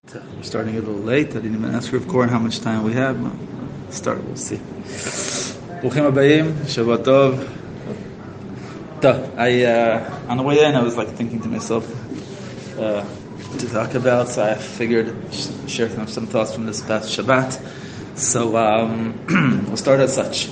We're starting a little late. I didn't even ask Rav Koren how much time we have. Start, we'll see. Bruchim Habayim, Shavua Tov. On the way in, I was thinking to myself to talk about, so I figured share some thoughts from this past Shabbat. So we'll start as such.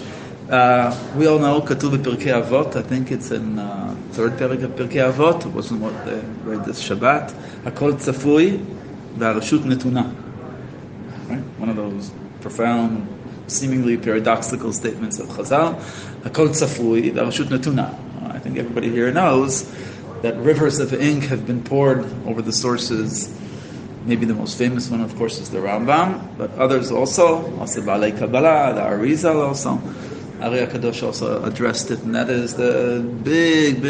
We all know Katuv Pirkei Avot. I think it's in third Perek of Pirkei Avot. It wasn't what they read this Shabbat. Hakol Tzafui V'Harashut Netuna. Right? One of those profound, seemingly paradoxical statements of Chazal. Hakol Tzafui V'Harashut Netuna. I think everybody here knows that rivers of ink have been poured over the sources. Maybe the most famous one, of course, is the Rambam, but others also Balei Kabbalah, the Arizal also. Ari HaKadosh also addressed it, and that is the big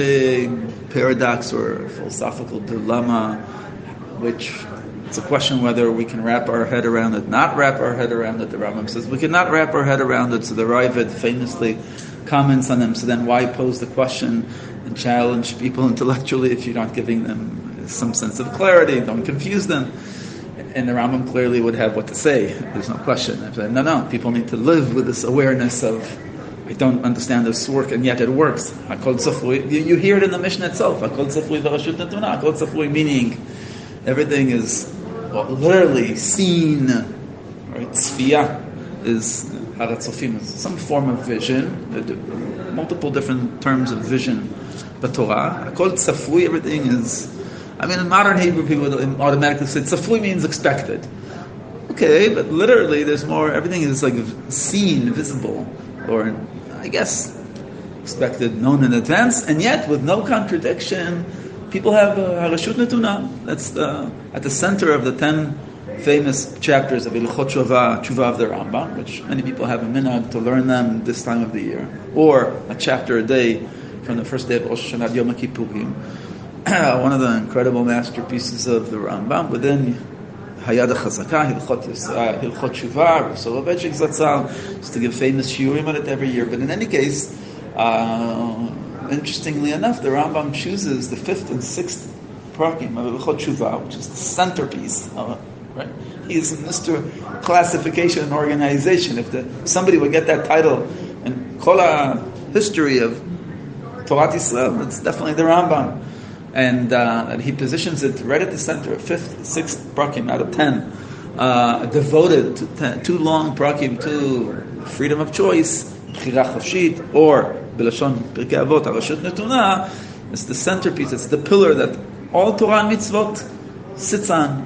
paradox or philosophical dilemma, which it's a question whether we can wrap our head around it, not wrap our head around it. The Rambam says we cannot wrap our head around it, so the Raavad famously comments on them. So then why pose the question and challenge people intellectually if you're not giving them some sense of clarity? Don't confuse them. And the Rambam clearly would have what to say. There's no question. I said, no, people need to live with this awareness of, I don't understand this work, and yet it works. Hakol Tzafui. You hear it in the Mishnah itself. Hakol Tzafui V'Harashut Netuna. Hakol Tzafui meaning everything is literally seen. Right? Tzfiyah is Haratzofim, is some form of vision. Multiple different terms of vision. But Torah, Hakol Tzafui, everything is. In modern Hebrew, people would automatically say tzafui means expected. Okay, but literally, there's more. Everything is seen, visible, or I guess expected, known in advance, and yet with no contradiction, people have harashut netuna. That's at the center of the 10 famous chapters of Ilchot Tshuva of the Rambam, which many people have a minhag to learn them this time of the year, or a chapter a day from the first day of Rosh Hashanah, Yom Kippurim. One of the incredible masterpieces of the Rambam within Hayad HaChazakah, Hilchot Tshuva, Rav Soloveitchik Zatzal, used to give famous shiurim on it every year. But in any case, interestingly enough, the Rambam chooses the 5th and 6th parakim of Hilchot Tshuva, which is the centerpiece of it. Right? He is Mr. Classification and Organization. If somebody would get that title and Kol history of Torah Yisrael, it's definitely the Rambam. And he positions it right at the center, 5th, 6th prakim out of 10, devoted to 2 long prakim to freedom of choice, bchira chofshit, or B'lashon Pirkei Avot, Harashut Netuna. It's the centerpiece, it's the pillar that all Torah and mitzvot sits on.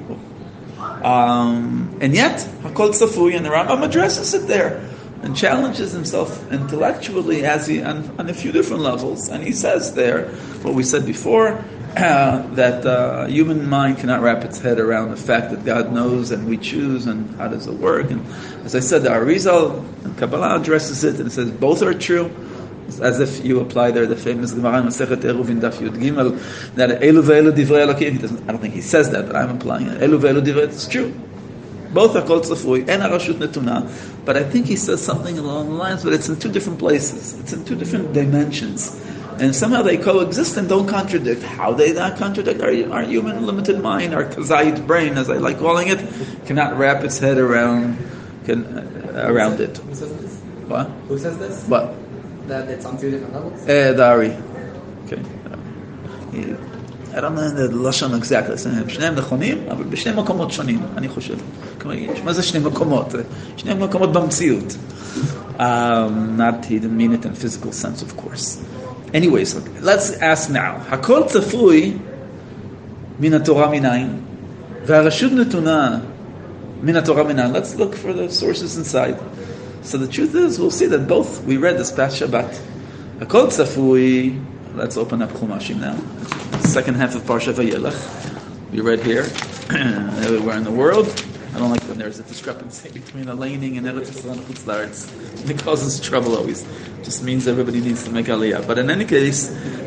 And yet, Hakol Tzafui, and the Rambam addresses it there and challenges himself intellectually as he on a few different levels. And he says there what we said before, that human mind cannot wrap its head around the fact that God knows and we choose, and how does it work. And as I said, the Arizal and Kabbalah addresses it, and it says both are true. It's as if you apply there the famous Gemara in Masechet Eruvin Daf Yud Gimel, that Elu ve'elu divrei Elokim. I don't think he says that, but I'm applying it. Elu ve'elu divrei, it's true. Both are called Tzafui and Harashut Netuna, but I think he says something along the lines, but it's in 2 different places. It's in 2 different dimensions. And somehow they coexist and don't contradict. How they not contradict? Our human limited mind, our kazayit brain, as I like calling it, cannot wrap its head around it. Who says this? What? Who says this? What? That it's on 2 different levels? Dari. Okay. I don't know the לשון exactly. שניהם נכונים, אבל בשני מקומות שונים, אני חושב. מה זה שני מקומות? שני מקומות במציאות. Not, he didn't mean it in a physical sense, of course. Anyways, let's ask now. Hakol tzafui min haTorah minayin, v'harashut netuna min haTorah minayin. Let's look for the sources inside. So the truth is, we'll see that both we read this past Shabbat. Hakol tzafui. Let's open up Chumashim now. Second half of Parsha Vayelech. We read here, everywhere in the world. I don't like when there's a discrepancy between a laning and Eretz Yisrael and Chutz La'aretz. It causes trouble always. It just means everybody needs to make Aliyah. But in any case,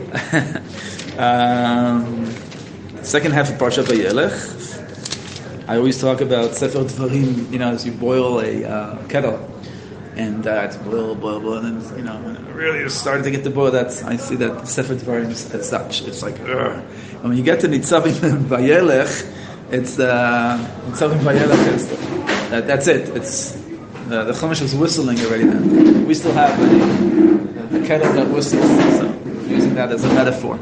second half of Parsha Vayelech. I always talk about Sefer Dvarim, as you boil a kettle. And it's boil, and then, really you're starting to get the boil. I see that Sefer Dvarim as such. It's like, and when you get to Nitzavim and Vayelech, It's something Vayelech. That's it. It's the Chumash is whistling already now. We still have a kettle that whistles, so using that as a metaphor.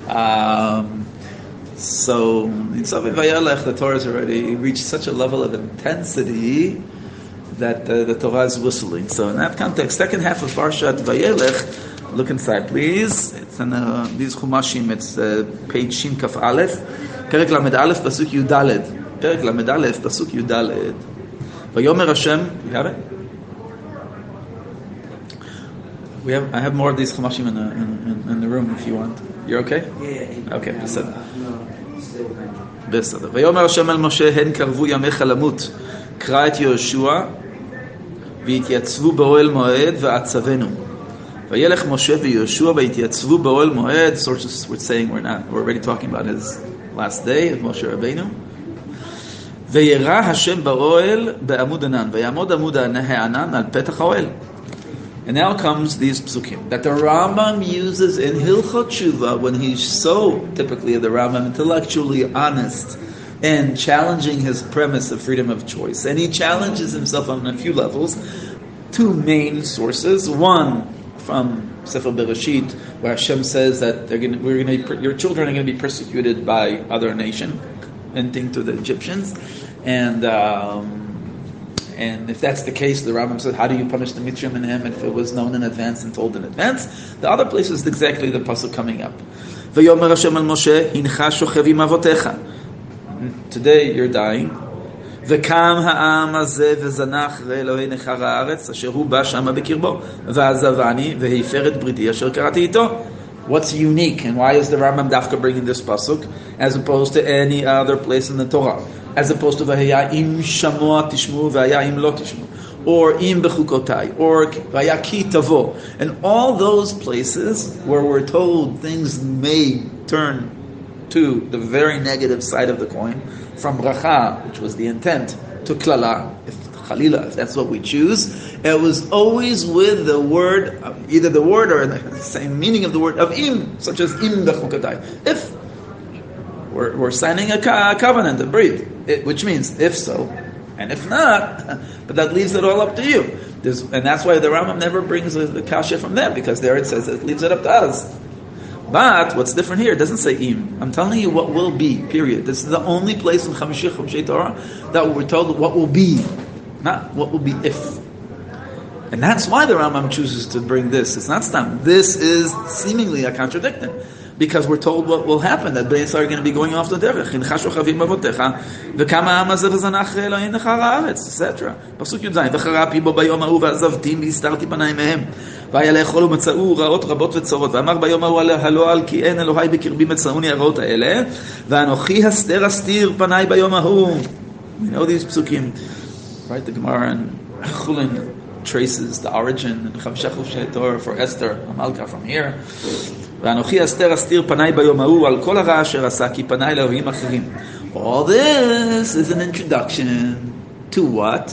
So in Tzavei Vayelech, the Torah has already reached such a level of intensity that the Torah is whistling. So in that context, second half of Parshat Vayelech, look inside, please. It's in these Chumashim. It's page Shin Kaf Aleph, Perek Lamed Aleph, Pasuk Yudaled. Perek Lamed Aleph, Pasuk Yudaled. Vayomer Hashem. You have it? I have more of these Chumashim in the room if you want. You're okay? Yeah. Okay, בסדר. בסדר. ויאמר השם אל משה, הן קרבו ימיך למות. קרא את יהושע, והתייצבו באוהל מועד, ועצבנו. וילך משה ויהושע, והתייצבו באוהל מועד. Sources were saying we're already talking about his last day of Moshe Rabbeinu. וירא השם באוהל בעמוד ענן, ויעמוד עמוד הענן על פתח האוהל. And now comes these psukim that the Rambam uses in Hilchot Tshuva when he's so typically the Rambam intellectually honest and challenging his premise of freedom of choice. And he challenges himself on a few levels. Two main sources. One from Sefer Bereshit, where Hashem says that your children are going to be persecuted by other nation, hinting to the Egyptians, and if that's the case, the Rambam said, how do you punish the Mitzrayim and him if it was known in advance and told in advance? The other place is exactly the pasuk coming up. V'yomer Hashem el Moshe, hincha shochev im avotecha. Today you're dying. V'kam ha'am hazeh v'zanach re'elohei nechar ha'aretz asher hu ba shama b'kirbo v'azavani v'heifer et briti asher karati ito. What's unique and why is the Rambam Dafka bringing this pasuk as opposed to any other place in the Torah? As opposed to V'haya im shamoa tishmu V'haya im lo tishmu, or im bechukotai, or V'haya ki tavo, and all those places where we're told things may turn to the very negative side of the coin, from bracha, which was the intent, to klala, if chalila, if that's what we choose, it was always with the word, either the word or the same meaning of the word of im, such as im bechukotai. If we're signing a covenant, a brit, which means if so, and if not, but that leaves it all up to you. And that's why the Rambam never brings the kasha from there, because there it says it leaves it up to us. But what's different here, it doesn't say im. I'm telling you what will be, period. This is the only place in Chumshei Torah that we're told what will be, not what will be if. And that's why the Rambam chooses to bring this. It's not stam. This is seemingly a contradiction, because we're told what will happen, that Bnei Yisrael are going to be going off the derech. Hincha shochavim avotecha, v'kama ha'am hazeh v'zanach re'elohei nechar ha'aretz, etc. Pasuk Yud-Zayin, v'charapi bo bayom ha'u v'azavti והסתרתי פניי מהם. והיה לאכול ומצאו רעות רבות וצרות. ואמר ביום ההוא הלא על כי אין אלוהי בקרבי מצאוני הרעות האלה. ואנוכי הסתיר פניי ביום ההוא. We know these psukim. Right, the Gemara in Chulin traces the origin in Chavshei Chuvshei Torah for Esther, Amalka from here. ואנוכי אסתיר פניי ביום ההוא על כל הרע אשר עשה כי פניי לאלוהים אחרים. All this is an introduction to what?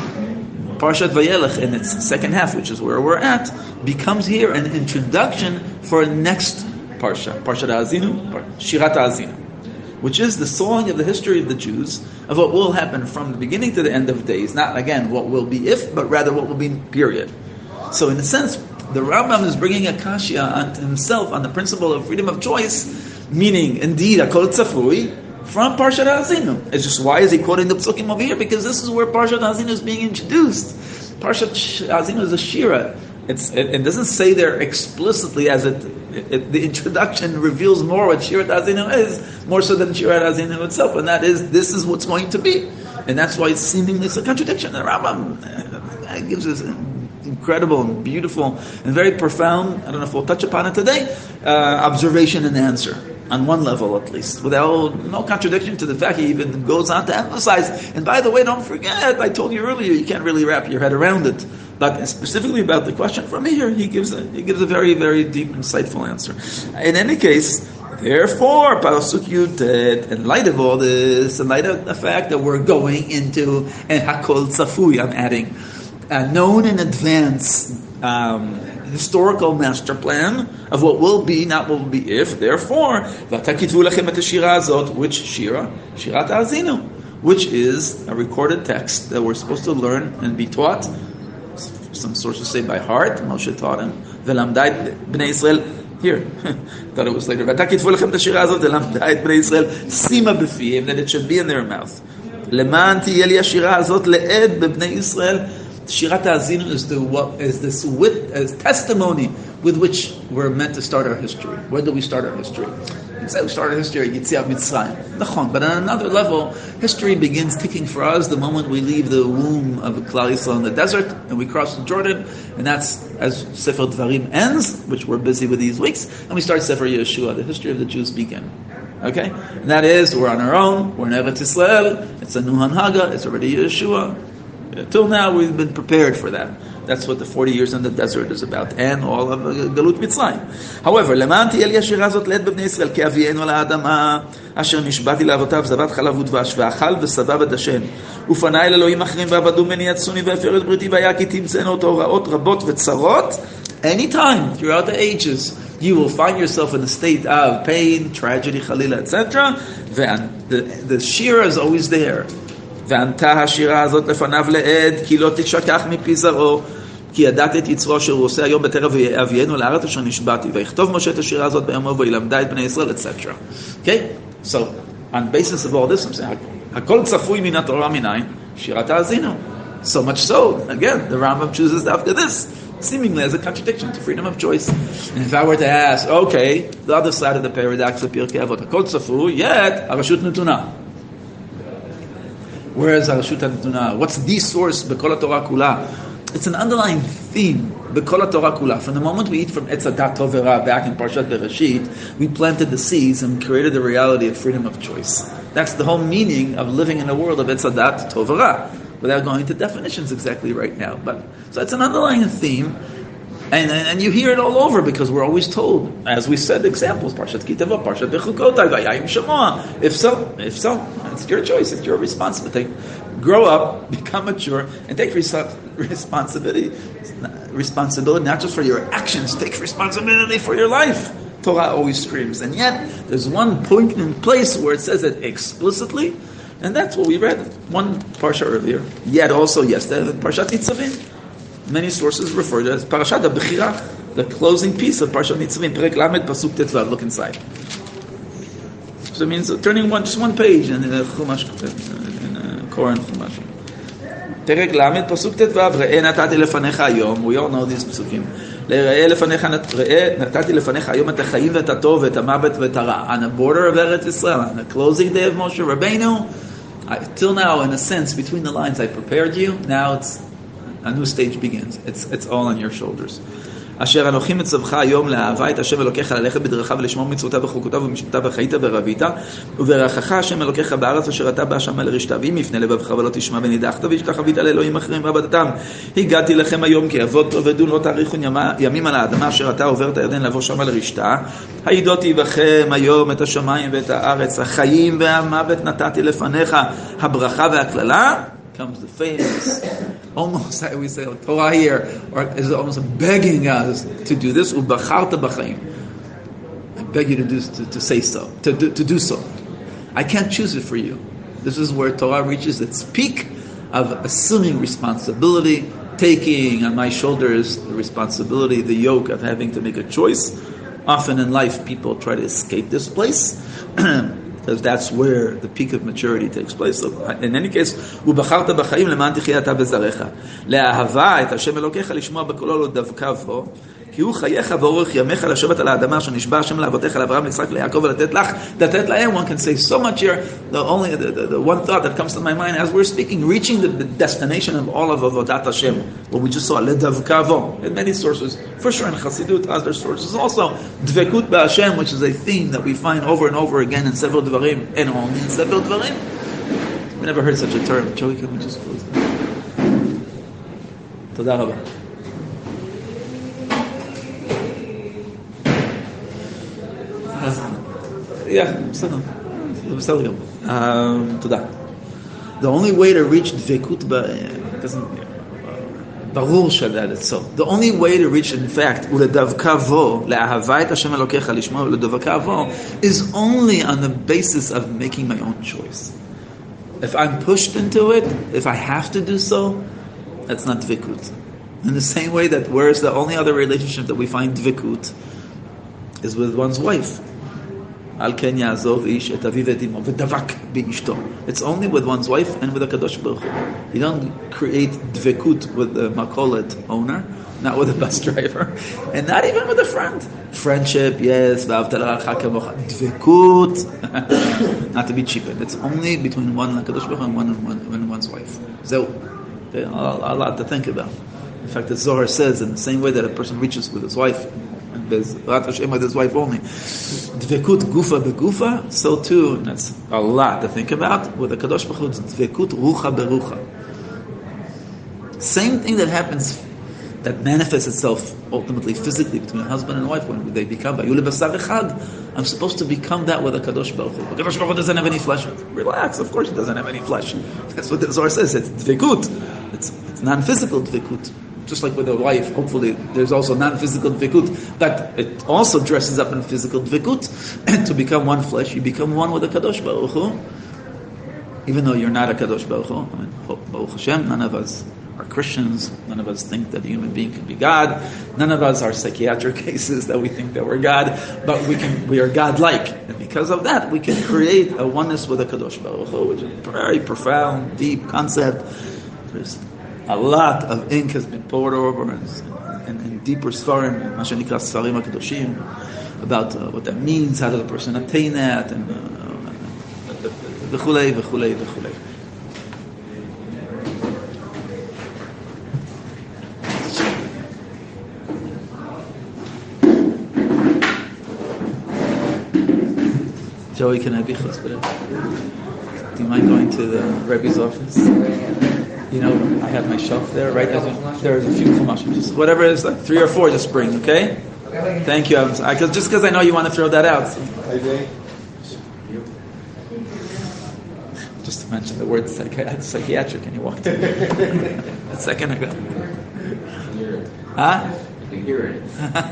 Parshat Vayelech in its second half, which is where we're at, becomes here an introduction for next Parsha, Parshat Ha'azinu, Shirat Ha'azinu, which is the song of the history of the Jews, of what will happen from the beginning to the end of days. Not, again, what will be if, but rather what will be period. So in a sense, the Rambam is bringing a kashya onto himself on the principle of freedom of choice, meaning, indeed, Akol Tzafui, from Parshat Ha'azinu. It's just, why is he quoting the psukim over here? Because this is where Parshat Ha'azinu is being introduced. Parshat Ha'azinu is a shira. It doesn't say there explicitly, as the introduction reveals more what Shirat Ha'azinu is, more so than Shirat Ha'azinu itself, and that is, this is what's going to be. And that's why it's seemingly a contradiction. The Rambam gives us incredible and beautiful and very profound, I don't know if we'll touch upon it today, observation and answer. On one level, at least, without no contradiction to the fact he even goes on to emphasize. And by the way, don't forget, I told you earlier, you can't really wrap your head around it. But specifically about the question from here, he gives a very, very deep, insightful answer. In any case, therefore, Pasuk Yud, in light of all this, in light of the fact that we're going into and Hakol Tzafui, I'm adding, known in advance historical master plan of what will be, not what will be if. Therefore, v'atakitvu lachem et hashira azot, which shira? Shirat Ha'azinu, which is a recorded text that we're supposed to learn and be taught. Some sources say by heart. Moshe taught him. V'lamdai b'nei Yisrael. Here, thought it was later. V'atakitvu lachem et hashira azot v'lamdai b'nei Yisrael sima b'fihim, that it should be in their mouth. Leman tiyeh li hashira azot le'ed b'bnei Yisrael. Shirat Ha'azinu is this testimony with which we're meant to start our history. Where do we start our history? We say we start our history at Yetziat Mitzrayim. But on another level, history begins ticking for us the moment we leave the womb of Klal Yisrael in the desert and we cross the Jordan, and that's as Sefer Dvarim ends, which we're busy with these weeks, and we start Sefer Yeshua. The history of the Jews began. Okay, and that is we're on our own. We're in Eretz Yisrael. It's a new Hanhaga. It's already Yeshua. Till now, we've been prepared for that. That's what the 40 years in the desert is about, and all of Galut Mitzrayim. However, למען תהיה לי השירה הזאת לעת בבני ישראל, כי אביאנו על האדמה, אשר נשבעתי לאבותיו, זבת חלב ודבש, ואכל ושבע ודשן. ופנה אל אלוהים אחרים, ועבדו ממני יצאוני והפר את בריתי, והיה כי תמצאנו אותו רעות רבות וצרות. Anytime, throughout the ages, you will find yourself in a state of pain, tragedy, chalila, etc. And the shira is always there. וענתה השירה הזאת לפניו לעד, כי לא תשכח מפי זרעו, כי ידעת את יצרו אשר הוא עושה היום בטרף אבינו לארץ אשר נשבעתי, ויכתוב משה את השירה הזאת ביומו, וילמדה את בני ישראל, etc. Okay? So, on basis of all this, I'm saying, הכל צפוי מן התורה מניין, שירת האזינו. So much so, again, the Rambam chooses after this, seemingly as a contradiction to freedom of choice. And if I were to ask, okay, the other side of the paradox of Pirkei Avot, הכל צפוי, yet, הרשות נתונה. Whereas Harashut HaNetuna, what's the source? B'kol HaTorah Kula. It's an underlying theme. B'kol HaTorah Kula. From the moment we eat from Etz Hadat Tov V'Ra back in Parshat Bereshit, we planted the seeds and created the reality of freedom of choice. That's the whole meaning of living in a world of Etz Hadat Tov V'Ra. Without going into definitions exactly right now, so it's an underlying theme. And you hear it all over because we're always told, as we said, examples, Parshat Kitavo, Parshat Bechukotai, Vayayim Shamoah. If so, it's your choice, it's your responsibility. Grow up, become mature, and take responsibility not just for your actions, take responsibility for your life. Torah always screams. And yet, there's one poignant place where it says it explicitly, and that's what we read one Parsha earlier. Yet also yesterday, Parshat Nitzavim. Many sources refer to it as Parashat HaBechira, the closing piece of Parashat Nitzavim, Perek Lamed, Pasuk Tetzvav. Look inside. So it means turning just one page in Chumash, in Koran Chumash. Perek Lamed, Pasuk Tetzvav, Re'eh natati lefanecha hayom. We all know these psukim. Re'eh natati lefanecha hayom et ha'chayim ve'et ha'tov ve'et ha'mavet ve'et ha'ra. On the border of Eretz Yisrael, on the closing day of Moshe Rabbeinu, till now, in a sense, between the lines, I prepared you. Now it's a new stage begins. It's all on your shoulders. אשר אנוכי מצווך היום לאהבה את השם אלוקיך ללכת בדרכיו ולשמור מצוותיו וחוקותיו ומשפטיו וחיית ורבית וברכך השם אלוקיך בארץ אשר אתה בה שמה לרשתה ואם יפנה לבבך ולא תשמע ונידחת והשתחווית לאלוהים אחרים ועבדתם הגעתי לכם היום כי אבות תאבדו לא תאריכון ימים על האדמה אשר אתה עובר את הירדן לבוא שמה לרשתה העידותי בכם היום את השמיים ואת הארץ החיים והמוות נתתי לפניך הברכה והכללה comes the famous, almost I always say Torah here, or is almost begging us to do this. Ubacharta b'chaim. I beg you to do to say so, to do so. I can't choose it for you. This is where Torah reaches its peak of assuming responsibility, taking on my shoulders the responsibility, the yoke of having to make a choice. Often in life, people try to escape this place. Because that's where the peak of maturity takes place. So in any case, ובחרת בחיים למען תחיה אתה בזרעך. לאהבה את השם אלוקיך לשמוע בקולו לא דבקה בו, כי הוא חייך ואורך ימיך לשבת על האדמה שנשבע השם לאבותיך לאברהם ליצחק ליעקב ולתת לך, לתת להם. One can say so much here. The one thought that comes to my mind as we're speaking, reaching the destination of all of Avodat Hashem, what we just saw, לדבקה בו. In many sources, for sure in Chassidut, other sources also, dvekut b'Hashem, which is a theme that we find over and over again in several dvarim, and only in several dvarim. We never heard such a term. Joey, can we just close that? Toda rabba. בסדר גמור. תודה. The only way to reach דבקות ברור that it's so. The only way to reach, in fact, ולדבקה בו, לאהבה את השם אלוקיך לשמו ולדבקה בו, is only on the basis of making my own choice. If I'm pushed into it, if I have to do so, that's not dvikut. In the same way that whereas the only other relationship that we find dvikut is with one's wife. Al ken ya'azov ish et aviv et imo v'davak be'ishto. It's only with one's wife and with the Kadosh Baruch Hu. You don't create dvikut with the makolet owner, not with the bus driver, and not even with a friend. Friendship, yes, v'avta l'ra'acha kamocha. Dvikut, not to be cheapened. It's only between one and Kadosh Baruch Hu and one's wife. So, a lot to think about. In fact, the Zohar says, in the same way that a person reaches with his wife, and there's with his wife only, dvekut gufa begufa, so too, and that's a lot to think about, with the Kadosh Baruch Hu, it's dvekut rucha berucha. Same thing that happens, that manifests itself ultimately physically between husband and wife when they become bayul basar echad. I'm supposed to become that with the Kadosh Baruch Hu. The Kadosh Baruch Hu doesn't have any flesh. Relax, of course he doesn't have any flesh. That's what the Zohar says. It's dvekut. It's non-physical dvekut. Just like with a wife, hopefully there's also non-physical dvikut, but it also dresses up in physical dvikut. And to become one flesh, you become one with the Kadosh Baruch Hu, even though you're not a Kadosh Baruch Hu. I mean, Baruch Hashem, none of us are Christians. None of us think that a human being can be God. None of us are psychiatric cases that we think that we're God, but we are God-like. And because of that, we can create a oneness with the Kadosh Baruch Hu, which is a very profound, deep concept. There's a lot of ink has been poured over and deeper svarim, מה שנקרא ספרים הקדושים, about what that means, how does a person attain that, and וכולי וכולי וכולי. Joey, can I be chosbeh? Do you mind going to the Rebbe's office? You know, I have my shelf there, right? There's a few chumashim, just whatever it is, like 3 or 4, just bring, okay? Thank you. Just because I know you want to throw that out. So. Just to mention the word psychiatric, and you walked in a second ago. Huh? You can hear it.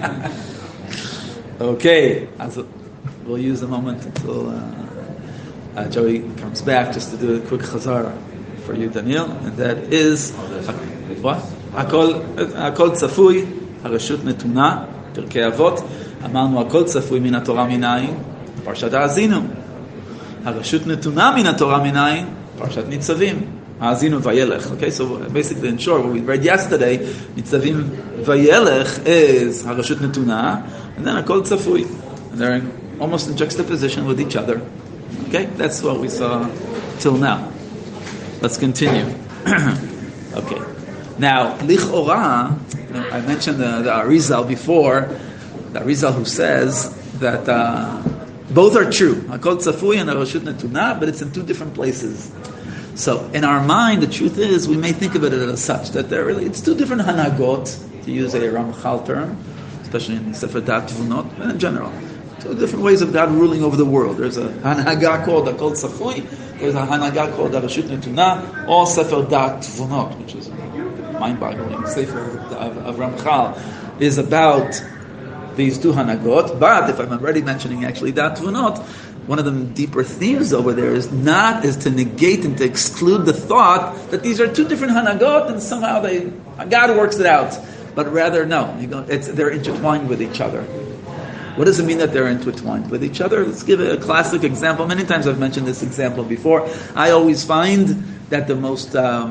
Okay, we'll use a moment until Joey comes back just to do a quick chazara for you, Daniel, and that is what? הכל צפוי, הרשות נתונה, פרקי אבות, אמרנו הכל צפוי מן התורה מנין, פרשת האזינו. הרשות נתונה מן התורה מנין, פרשת ניצבים. האזינו וילך. Okay, so basically in short, what we read yesterday, ניצבים וילך is הרשות נתונה, and then הכל צפוי. And they're almost in juxtaposition with each other. Okay, that's what we saw till now. Let's continue. Okay. Now, lichora, I mentioned the Arizal before, the Arizal who says that both are true. Hakol tzafui and Rashut Netuna, but it's in 2 different places. So, in our mind, the truth is, we may think of it as such, that it's 2 different hanagot, to use a Ramchal term, especially in Sefer Dat Tvunot, and in general. 2 different ways of God ruling over the world. There's a hanaga called Hakol tzafui, there's a hanaga called Rashut Netuna, or Sefer Dat Tvunot, which is mind-boggling. Sefer of Ramchal is about these 2 hanagot, but if I'm already mentioning actually Dat Tvunot, one of the deeper themes over there is to negate and to exclude the thought that these are 2 different hanagot and somehow God works it out. But rather, no, they're intertwined with each other. What does it mean that they're intertwined with each other? Let's give a classic example. Many times I've mentioned this example before. I always find that the most,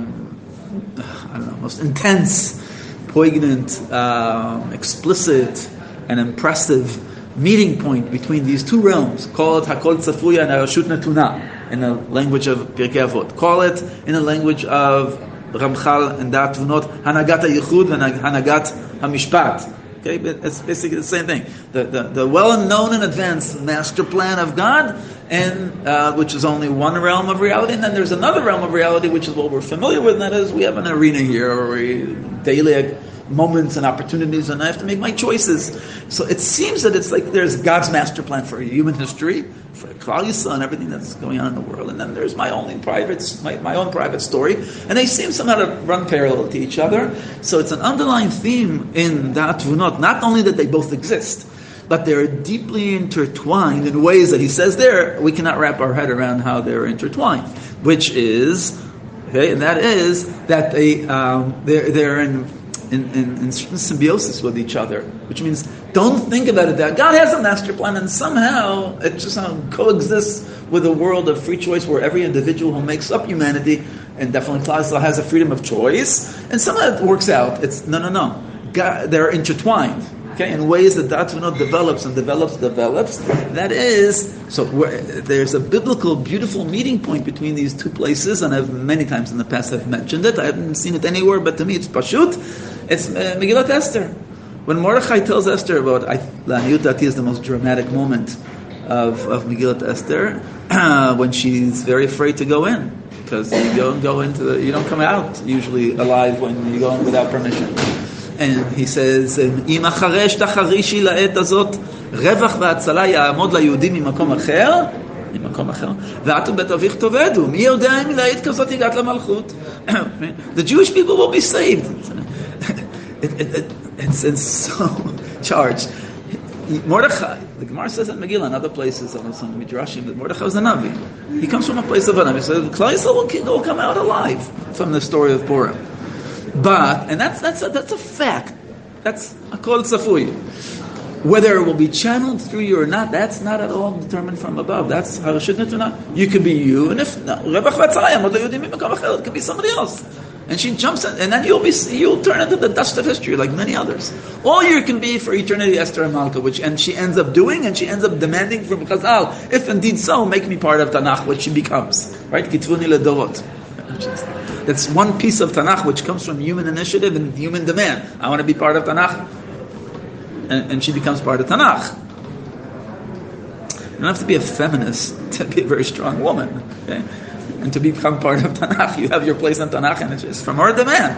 most intense, poignant, explicit, and impressive meeting point between these 2 realms, call it Hakol Tzafuya and Rashut Netuna, in the language of Pirkei Avot. Call it in the language of Ramchal and Dat Tvunot, Hanagat HaYichud and Hanagat HaMishpat. Okay, but it's basically the same thing. The well-known and advanced master plan of God, and which is only one realm of reality, and then there's another realm of reality, which is what we're familiar with, and that is we have an arena here, or we daily moments and opportunities, and I have to make my choices. So it seems that it's like there's God's master plan for human history, for Klal Yisrael and everything that's going on in the world, and then there's my own private story, and they seem somehow to run parallel to each other. So it's an underlying theme in Da'at V'not, not only that they both exist, but they're deeply intertwined in ways that he says there, we cannot wrap our head around how they're intertwined, which is, okay, and that is that they're in certain symbiosis with each other, which means don't think about it that God has a master plan and somehow it just coexists with a world of free choice where every individual who makes up humanity, and definitely Klal Yisrael, has a freedom of choice, and somehow it works out. It's no. God, they're intertwined. Okay, in ways that Da'at V'not develops. That is, so there's a biblical, beautiful meeting point between these two places, and I've many times in the past I've mentioned it. I haven't seen it anywhere, but to me it's Pashut. It's Megillat Esther. When Mordechai tells Esther about, La'aniyut Dati is the most dramatic moment of Megillat Esther, when she's very afraid to go in, because you don't come out usually alive when you go in without permission. And he says, "Im acharesh tacharishi la'et azot, revach v'atzala ya'amod ליהודים ממקום אחר, ואת ובית אביך תאבדו. מי יודע אם לעת כזאת הגעת למלכות?" The Jewish people will be saved. It's so charged. Mordechai, the Gemara says in Megillah and other places, on some Midrashim, that Mordechai was a Navi. He comes from a place of a Navi. So Klal Yisrael will come out alive from the story of Purim. But, and that's a fact. That's a kol tzafui. Whether it will be channeled through you or not, that's not at all determined from above. That's how it should not. You can be you, and if not, it could be somebody else. And she jumps in, and then you'll turn into the dust of history like many others. All you can be for eternity, Esther and Malka, and she ends up doing, and she ends up demanding from Chazal, if indeed so, make me part of Tanakh, which she becomes. Right? Kitvuni ledorot. That's one piece of Tanakh which comes from human initiative and human demand. I want to be part of Tanakh, and she becomes part of Tanakh. You don't have to be a feminist to be a very strong woman, okay? And to become part of Tanakh. You have your place in Tanakh, and it's just from her demand.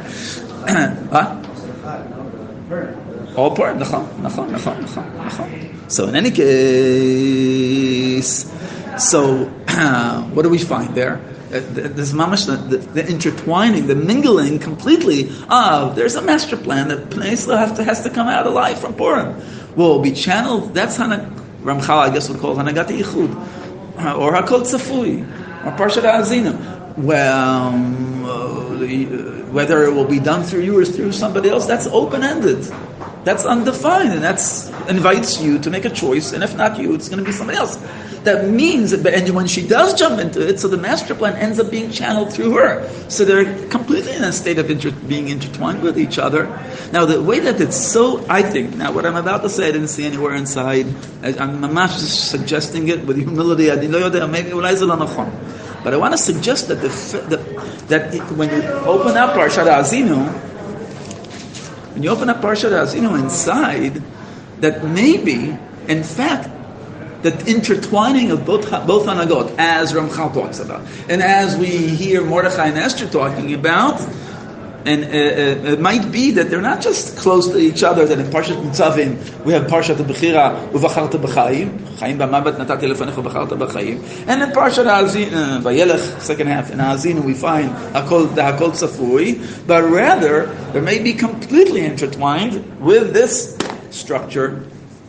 All part. Nachon. So in any case, what do we find there? There's mamash the intertwining, the mingling completely of there's a master plan that Bnei Yisrael has to come out alive from Purim. Will be channeled. That's Ramchal, I guess, would call Hanagat Yichud, or Hakol Tzafui, or Parshat Ha'azinu. Well, whether it will be done through you or through somebody else, that's open-ended. That's undefined, and that invites you to make a choice. And if not you, it's going to be somebody else. That means, and when she does jump into it, so the master plan ends up being channeled through her. So they're completely in a state of being intertwined with each other. Now, the way that it's so, I think, now what I'm about to say, I didn't see anywhere inside. I'm not just suggesting it with humility. But I want to suggest that when you open up Parshat Ha'azinu, inside, that maybe, in fact, the intertwining of both Hanagot, as Ramchal talks about, and as we hear Mordechai and Esther talking about, and it might be that they're not just close to each other, that in Parshat Nitzavim we have Parshat Bechira Uvacharta B'chaim, Chaim B'mavet Natati Lefanecha B'charta B'chaim, and in Parshat Ha'azinu, Vayelech, second half, in Ha'azinu we find the Hakol Tzafui, but rather they may be completely intertwined with this structure.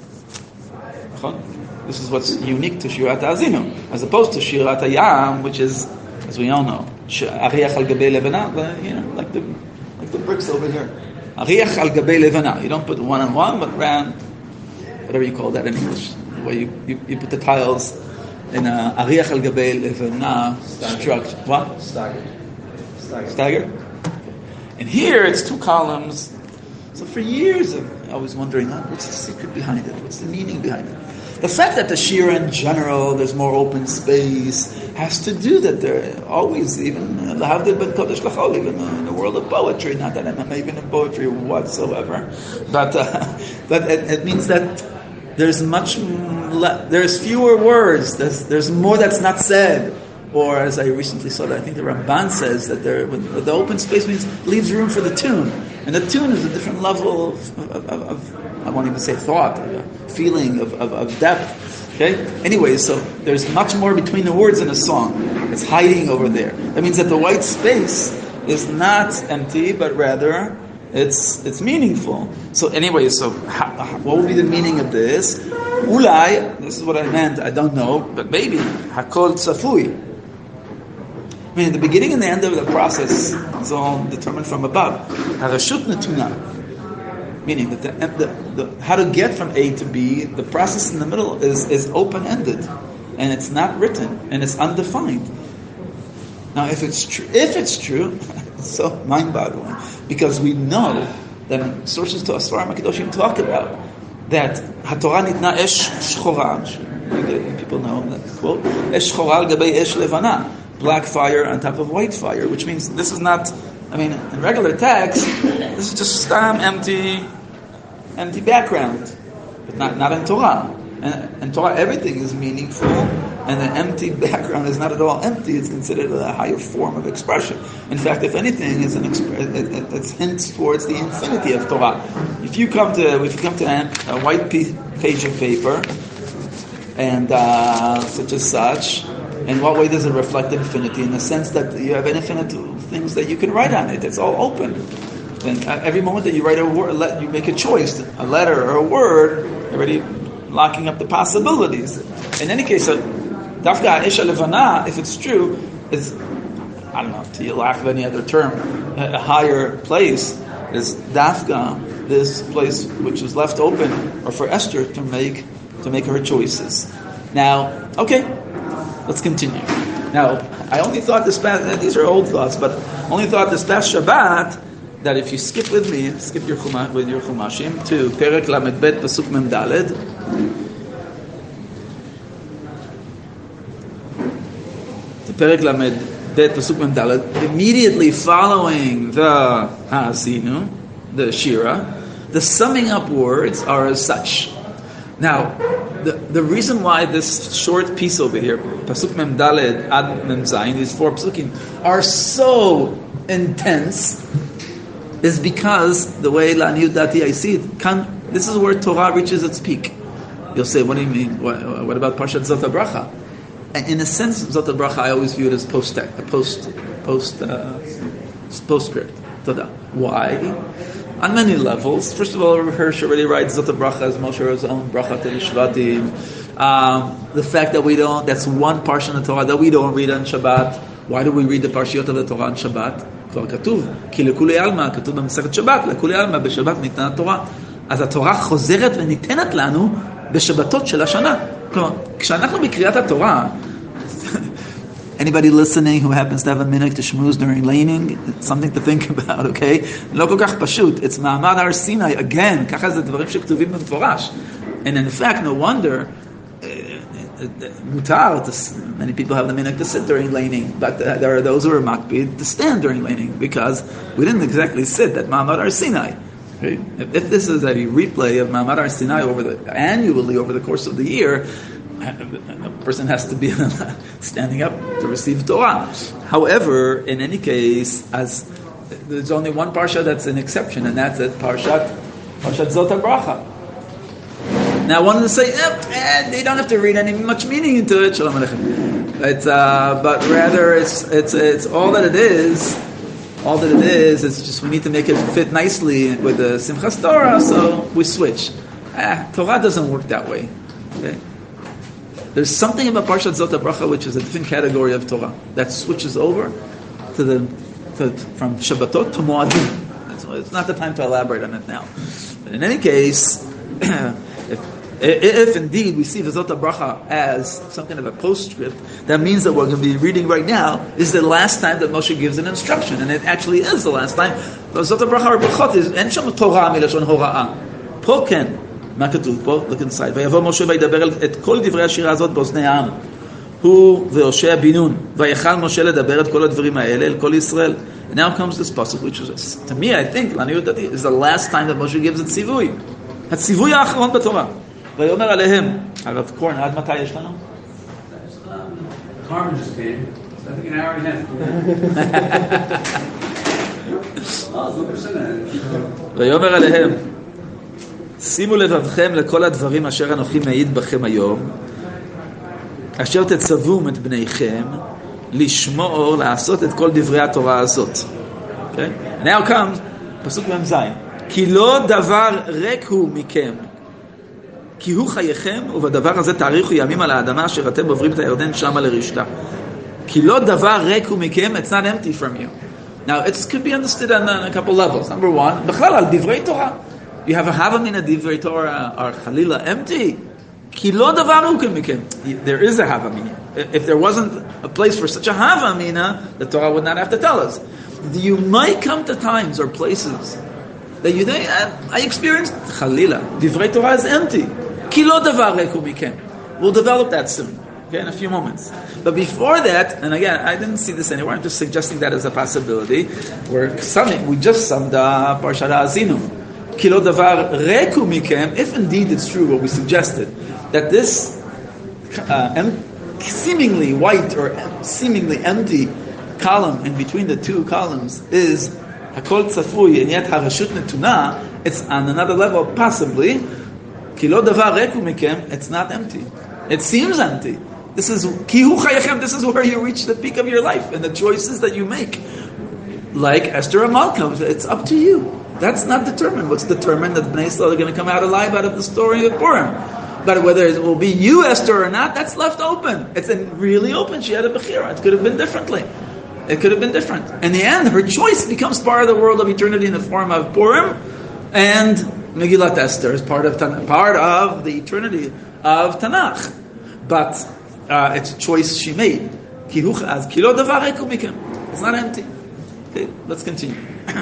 This is what's unique to Shirat Ha'azinu, as opposed to Shirat Hayam, which is, as we all know, Ariach al Gabei Levana, like the bricks over here. Ariach al Gabei Levana. You don't put one on one, but round, whatever you call that in English. The way you put the tiles in a Ariach al Gabei Levana structure. What? Staggered. And here it's two columns. So for years I was wondering, what's the secret behind it? What's the meaning behind it? The fact that the Shira in general, there's more open space, has to do that they're always, even L'havdil ben Kodesh L'chol, even in the world of poetry, not that I'm even in poetry whatsoever, but it means that there's there's fewer words, there's more that's not said, Or as I recently saw, that I think the Ramban says that when the open space leaves room for the tune, and the tune is a different level of I won't even say thought, feeling of depth. Okay. Anyway, so there's much more between the words in a song. It's hiding over there. That means that the white space is not empty, but rather it's meaningful. So anyway, so what would be the meaning of this? Ulai, this is what I meant, I don't know, but maybe Hakol Tzafui. I mean, the beginning and the end of the process is all determined from above. Harashut Netuna, meaning that the how to get from A to B, the process in the middle is open-ended, and it's not written, and it's undefined. Now, if it's true, it's so mind-boggling, because we know that sources to Asfarim HaKadoshim talk about that HaTorah nitna esh shchora. People know that quote, esh shchora al gabei esh levana, black fire on top of white fire, which means this is not, I mean, in regular text, this is just empty background, but not in Torah. And in Torah, everything is meaningful, and the empty background is not at all empty. It's considered a higher form of expression. In fact, if anything, it's hints towards the infinity of Torah. If you come to a white page of paper, and such as such, in what way does it reflect infinity? In the sense that you have infinite things that you can write on it. It's all open. And every moment that you write a word, you make a choice, a letter or a word, already locking up the possibilities. In any case, Dafka Isha Levana, if it's true, is, I don't know, to lack of any other term, a higher place, is Dafka, this place which is left open, or for Esther to make her choices. Now, okay, let's continue. Now, I only thought these are old thoughts, but only thought this past Shabbat, that if you skip with me, skip your Chumashim to Perek Lamed Bet Pasuk Mem Daled. To Perek Lamed Bet Pasuk Mem Daled, immediately following the Ha'asinu, the Shira, the summing up words are as such. Now, the reason why this short piece over here, Pasuk Mem Daled Ad Mem Zayin, these 4 Pasukim, are so intense, is because the way La'aniyut Dati I see it, this is where Torah reaches its peak. You'll say, what do you mean? What about Parshat Zot HaBracha? And in a sense, Zot HaBracha I always view it as postscript. Toda. Why? On many levels. First of all, Hirsch already writes Zot HaBracha as Moshe's own Bracha to Shvatim. The fact that that's one portion of Torah that we don't read on Shabbat. Why do we read the Parshiot of the Torah on Shabbat? כבר כתוב, כי לכולי עלמא, כתוב במסכת שבת, לכולי עלמא בשבת ניתנה התורה. אז התורה חוזרת וניתנת לנו בשבתות של השנה. כלומר, כשאנחנו בקריאת התורה, anybody listening who happens to have a minute to shmooze during laning, it's something to think about, okay? לא כל כך פשוט, it's מעמד הר סיני, again, ככה זה דברים שכתובים במפורש. And in fact, no wonder, mutar, many people have the minhag to sit during laning, but there are those who are makpid to stand during laning, because we didn't exactly sit at Ma'amad Har Sinai. Okay? If this is a replay of Ma'amad Har Sinai annually over the course of the year, a person has to be standing up to receive Torah. However, in any case, as there's only one parsha that's an exception, and that's Parshat Zot HaBracha. Now, I wanted to say, they don't have to read much meaning into it. Shalom Aleichem. But rather, it's all that it is. All that it is just we need to make it fit nicely with the Simchas Torah, so we switch. Torah doesn't work that way. Okay? There's something about Parshat Zot HaBracha which is a different category of Torah that switches over from Shabbatot to Moadim. So it's not the time to elaborate on it now. But in any case, if indeed we see the Zot HaBracha as some kind of a postscript, that means that we're going to be reading right now is the last time that Moshe gives an instruction, and it actually is the last time. The Zot HaBracha or Brachot is en sham Torah milashon hora'ah. Po ken, מה כתוב פה? Look inside. ויבוא משה וידבר את כל דברי השירה הזאת באוזני העם. הוא והושע בן נון. ויכל משה לדבר את כל הדברים האלה אל כל ישראל. And now comes this passage, which is, to me, I think, is the last time that Moshe gives a ציווי. הציווי האחרון בתורה. ויאמר עליהם, הרב קורן, עד מתי יש לנו? Carmen just came. So I think an hour and a half. Oh, look at ויאמר עליהם, שימו לבבכם לכל הדברים אשר אנוכי מעיד בכם היום, אשר תצוום את בניכם, לשמור, לעשות את כל דברי התורה הזאת. Okay? Now comes, פסוק מ"ז. כי לא דבר ריק הוא מכם, כי הוא חייכם, ובדבר הזה תאריכו ימים על האדמה אשר אתם עוברים את הירדן שמה לרשתה. כי לא דבר ריק הוא מכם, it's not empty from you. Now, it could be understood on a couple levels. Number one, בכלל על דברי תורה. You have a havamina דברי תורה are חלילה empty. כי לא דבר הוא מכם. There is a havamina. If there wasn't a place for such a havamina, the Torah would not have to tell us. You might come to times or places that you think, I experienced חלילה. דברי תורה is empty. כי לא דבר ריק הוא מכם. We'll develop that soon. Okay, in a few moments. But before that, and again, I didn't see this anywhere, I'm just suggesting that as a possibility. We just summed Parshat Ha'azinu. Ki lo davar reku mikem, if indeed it's true what we suggested, that this seemingly white or seemingly empty column in between the two columns is Hakol Tzafui, and yet Harashut Netuna, it's on another level, possibly. Ki lo davar reku mikem, it's not empty. It seems empty. This is Kihu Chayachem. This is where you reach the peak of your life and the choices that you make. Like Esther and Malcolm, it's up to you. That's not determined. What's determined that Bnei Yisrael are going to come out alive out of the story of Purim. But whether it will be you, Esther, or not, that's left open. It's really open. She had a bechira. It could have been differently. It could have been different. In the end, her choice becomes part of the world of eternity in the form of Purim, and Megillat Esther is part of the eternity of Tanakh. But it's a choice she made. It's not empty. Okay, let's continue.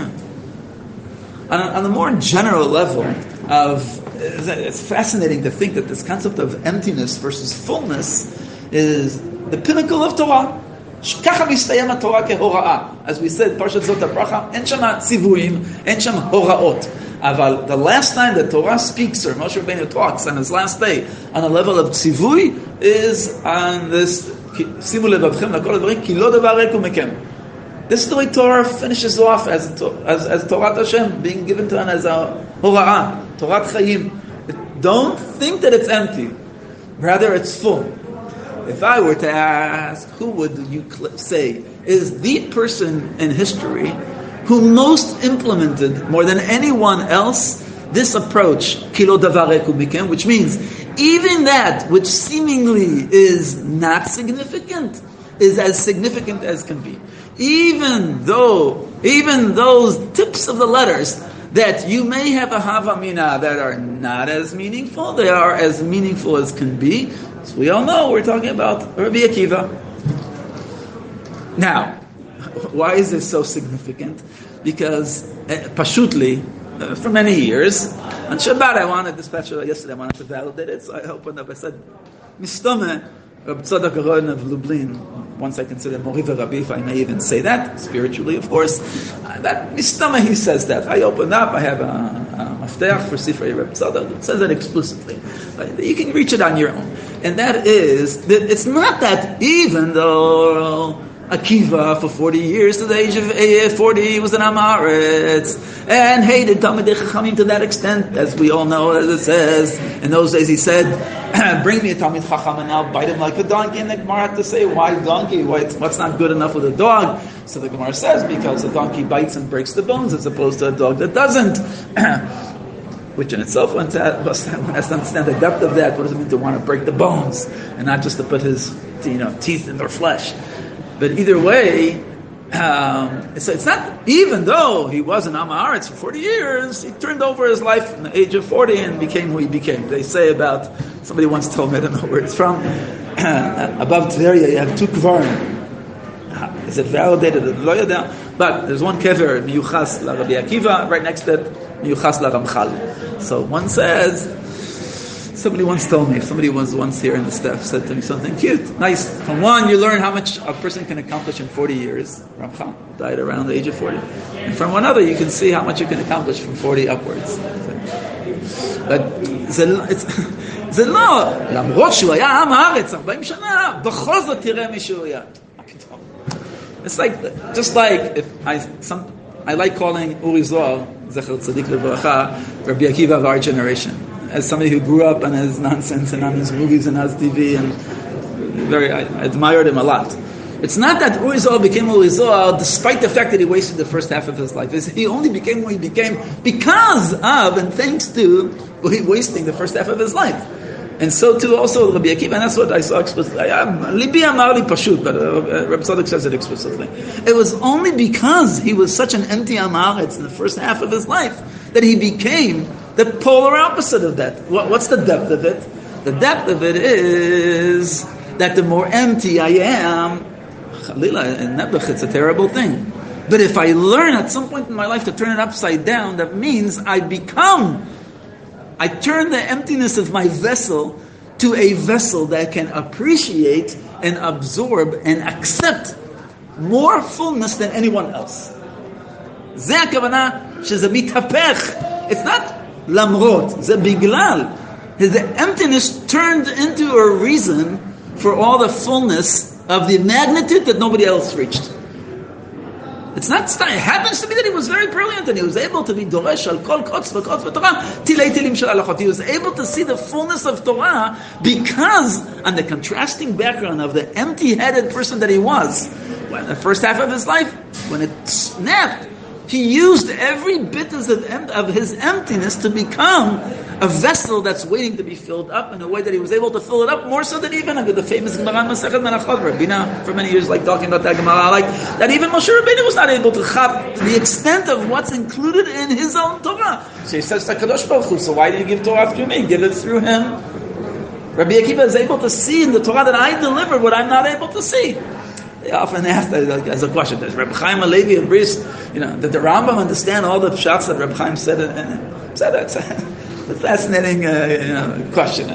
On a more general level it's fascinating to think that this concept of emptiness versus fullness is the pinnacle of Torah. As we said, Parshat Zot HaBracha, אין שם ציוויים, אין שם הוראות. But the last time that Torah speaks, or Moshe Rabbeinu talks on his last day, on a level of tzivui, is on this, Simu levavchem lakol advarim, ki lo davar rik hu mekem. This is the way Torah finishes off as Torah Hashem, being given to us as a hora'ah, Torah Chayim. Don't think that it's empty. Rather, it's full. If I were to ask, who would you say is the person in history who most implemented, more than anyone else, this approach, kilo davar rik hu mekem, which means even that which seemingly is not significant is as significant as can be. Even those tips of the letters that you may have a havamina that are not as meaningful, they are as meaningful as can be. So we all know we're talking about Rabbi Akiva. Now, why is this so significant? Because, pashutli, for many years, on Shabbat yesterday I wanted to validate it, so I opened up, I said, Mistome, Reb Tzadok Aron of Lublin, once I consider Mori Rabbi, if I may even say that, spiritually of course, that Mistome, he says that. I opened up, I have a mafteach for Sifrei Reb Tzadok, it says that explicitly. You can reach it on your own. And that is, that it's not that even though Akiva, for 40 years, to the age of 40, was an Amaretz, and hated Talmidei Chachamim to that extent, as we all know, as it says. In those days he said, bring me a Talmid Chacham, and I'll bite him like a donkey. And the Gemara had to say, why donkey? What's not good enough with a dog? So the Gemara says, because a donkey bites and breaks the bones, as opposed to a dog that doesn't. Which in itself, one has to understand the depth of that. What does it mean to want to break the bones, and not just to put his teeth in their flesh? But either way, so it's not, even though he was an Am Haaretz for 40 years, he turned over his life at the age of 40 and became who he became. They say about, somebody once told me, I don't know where it's from, above Tveria you have two kvarim. Is it validated? But there's one kever, Miyuchas la Rabbi Akiva, right next to it, Miyuchas la Ramchal. So one says, somebody once told me, somebody was once here in the staff, said to me something cute, nice. From one, you learn how much a person can accomplish in 40 years. Ramchal died around the age of 40. And from one other, you can see how much you can accomplish from 40 upwards. But it's זה לא, למרות שהוא היה עם הארץ 40 שנה, בכל זאת תראה מי שהוא היה. It's like, just like, if I like calling Uri Zohar, Zecher Tzadik Lebracha, Rabbi Akiva of our generation, as somebody who grew up on his nonsense and on his movies and his TV, and I admired him a lot. It's not that Uri Zohar became Uri Zohar despite the fact that he wasted the first half of his life. He only became who he became because of and thanks to wasting the first half of his life. And so too also Rabbi Akiva, and that's what I saw explicitly. Libi amar li pashut, but Rabbi Tzadok says it explicitly. It was only because he was such an empty amaretz in the first half of his life that he became the polar opposite of that. What's the depth of it? The depth of it is that the more empty I am, Chalila, and Nebuch, it's a terrible thing. But if I learn at some point in my life to turn it upside down, that means I turn the emptiness of my vessel to a vessel that can appreciate and absorb and accept more fullness than anyone else. זה הכוונה שזה מתהפך. It's not למרות, זה בגלל. The emptiness turned into a reason for all the fullness of the magnitude that nobody else reached. It happens to be that he was very brilliant and he was able to be doresh al kol kotz v'kotz v'torah tilei tilim shel halachot. He was able to see the fullness of Torah because on the contrasting background of the empty-headed person that he was. When the first half of his life, when it snapped, he used every bit of his emptiness to become a vessel that's waiting to be filled up in a way that he was able to fill it up more so than even the famous Gemara Masechet Menachot. Rabbeinu for many years talking about that Gemara, that even Moshe Rabbeinu was not able to chap the extent of what's included in his own Torah. So he says to Kadosh Baruch Hu, so why do you give Torah through me? Give it through him. Rabbi Akiva is able to see in the Torah that I delivered what I'm not able to see. They often ask as a question, does Reb Chaim Halevi of Bris, did the Rambam understand all the pshat that Reb Chaim said? That's a fascinating question.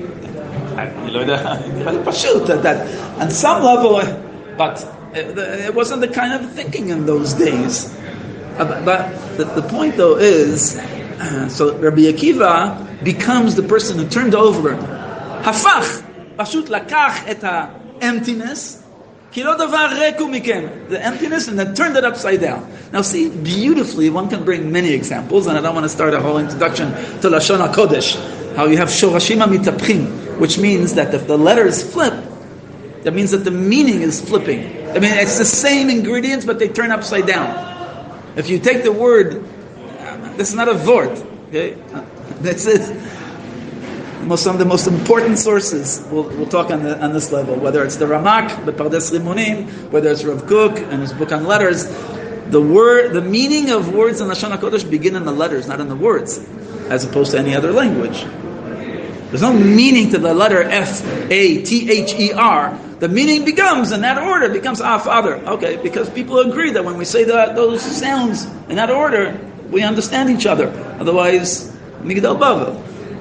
That on some level, but it wasn't the kind of thinking in those days. But the point though is, so Rabbi Akiva becomes the person who turned over, hafach, pashut lakach et emptiness, the emptiness, and then turned it upside down. Now see, beautifully, one can bring many examples, and I don't want to start a whole introduction to Lashon HaKodesh, how you have shorashim mitapchim, which means that if the letters flip, that means that the meaning is flipping. I mean, it's the same ingredients, but they turn upside down. If you take the word, this is not a vort, okay? That's it. Some of the most important sources we'll talk on this level, whether it's the Ramak, the Pardes Rimonim, whether it's Rav Kook and his book on letters. The meaning of words in Lashon HaKodesh begin in the letters, not in the words, as opposed to any other language. There's no meaning to the letter F-A-T-H-E-R. The meaning becomes, in that order, becomes Our Father. Okay, because people agree that when we say those sounds in that order, we understand each other. Otherwise, Migdal Bavel.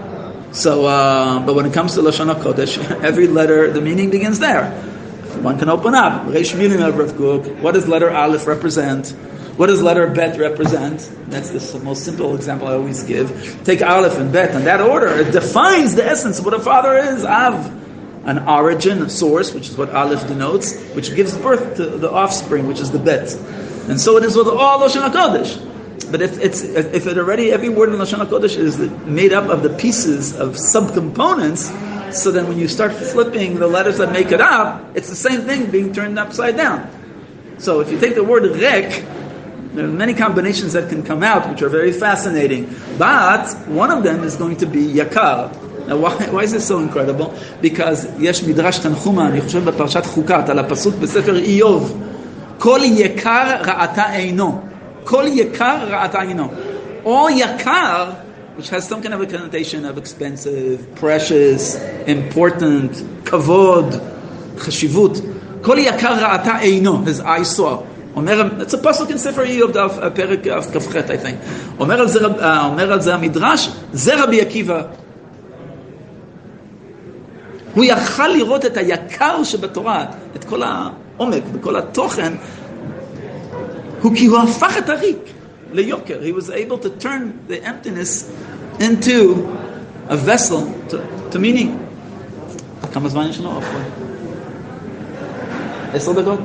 So, but when it comes to Lashon HaKodesh, every letter, the meaning begins there. One can open up. Reish Milim of Rav Kook. What does letter Aleph represent? What does letter Bet represent? That's the most simple example I always give. Take Aleph and Bet in that order. It defines the essence of what a father is. Av, an origin, a source, which is what Aleph denotes, which gives birth to the offspring, which is the Bet. And so it is with all Lashon HaKodesh. But if it already, every word in Lashon HaKodesh is made up of the pieces of subcomponents, so then when you start flipping the letters that make it up, it's the same thing being turned upside down. So if you take the word Rek, there are many combinations that can come out, which are very fascinating. But one of them is going to be Yakar. Now why is this so incredible? Because Yesh Midrash Tanchuma, אני חושב בפרשת חוקת, על הפסוק בספר איוב, כל יקר רעתה אינו. Kol yakar ra'atayino. All yakar, which has some kind of a connotation of expensive, precious, important, kavod, chashivut. Kol yakar ra'ata eino, his eye saw. It's a pasuk in Sefer Yov, Perek Kafchet, I think. Omer al ze Midrash, ze Rabbi Akiva. הוא יכל לראות את היקר שבתורה, את כל העומק וכל התוכן, כי הוא הפך את הריק ליוקר. He was able to turn the emptiness into a vessel to meaning. כמה זמן יש לנו? 10 דקות?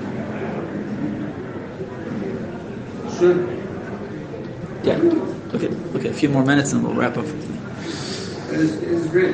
Sure. Yeah. Okay. A few more minutes and we'll wrap up. It's great.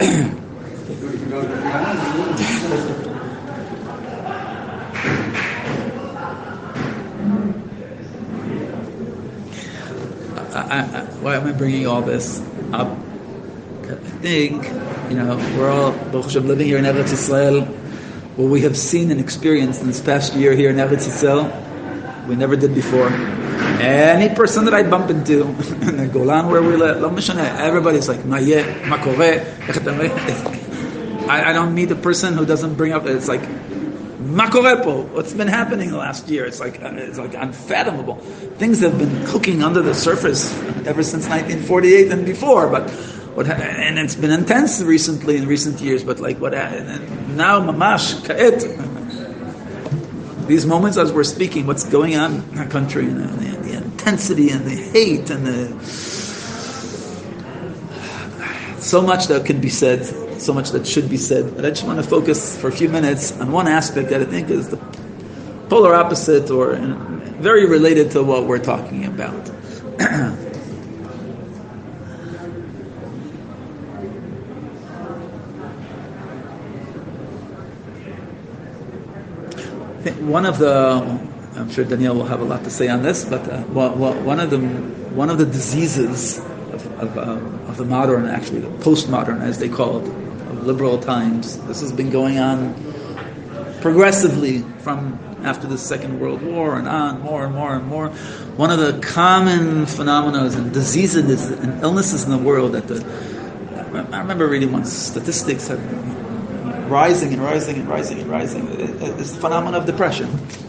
Why am I bringing all this up? I think, we're all Baruch Hashem, living here in Eretz Yisrael. What we have seen and experienced in this past year here in Eretz Yisrael, we never did before. Any person that I bump into in the Golan where we live, everybody's like, "Ma yeh, ma koreh." I don't meet a person who doesn't bring up. It's like, "Ma koreh po." What's been happening the last year? It's like unfathomable. Things have been cooking under the surface ever since 1948 and before. But and it's been intense recently in recent years. But like what now, mamash ka'et. These moments as we're speaking, what's going on in our country, and the intensity and the hate and so much that can be said, so much that should be said. But I just want to focus for a few minutes on one aspect that I think is the polar opposite or very related to what we're talking about. One of the, I'm sure Daniel will have a lot to say on this, but one of the diseases of the modern, actually the postmodern, as they call it, of liberal times. This has been going on progressively from after the Second World War and on, more and more and more. One of the common phenomena and diseases and illnesses in the world that I remember reading once statistics have rising and rising and rising and rising. It's the phenomenon of depression.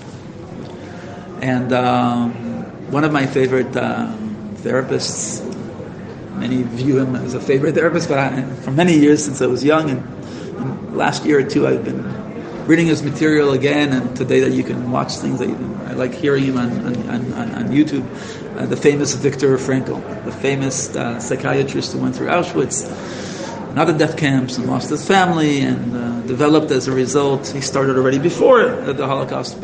And one of my favorite therapists, many view him as a favorite therapist, but for many years since I was young, and last year or two I've been reading his material again, and today that you can watch things that I like hearing him on YouTube. The famous Viktor Frankl, the famous psychiatrist who went through Auschwitz and other death camps and lost his family and developed as a result. He started already before the Holocaust,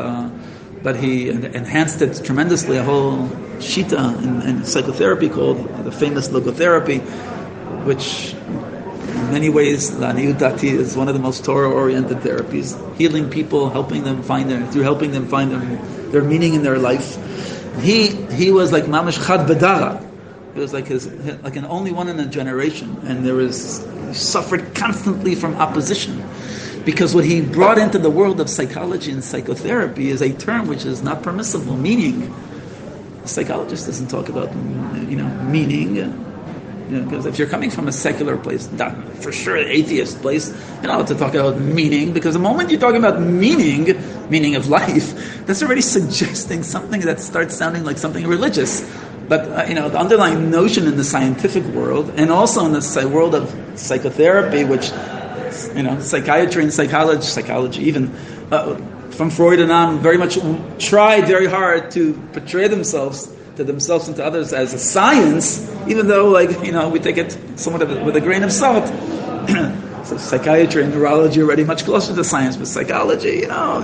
but he enhanced it tremendously. A whole shita in psychotherapy called the famous logotherapy, which in many ways, L'aniyut dati, is one of the most Torah-oriented therapies, healing people, helping them find their meaning in their life. He was like mamash chad bedara. It was like an only one in a generation, and he suffered constantly from opposition, because what he brought into the world of psychology and psychotherapy is a term which is not permissible, meaning. A psychologist doesn't talk about meaning. Because if you're coming from a secular place, for sure an atheist place, you're not allowed to talk about meaning, because the moment you're talking about meaning of life, that's already suggesting something that starts sounding like something religious. But the underlying notion in the scientific world, and also in the world of psychotherapy, which psychiatry and psychology even from Freud and on, very much tried very hard to portray themselves and to others as a science, even though we take it somewhat with a grain of salt. So psychiatry and neurology are already much closer to science, but psychology,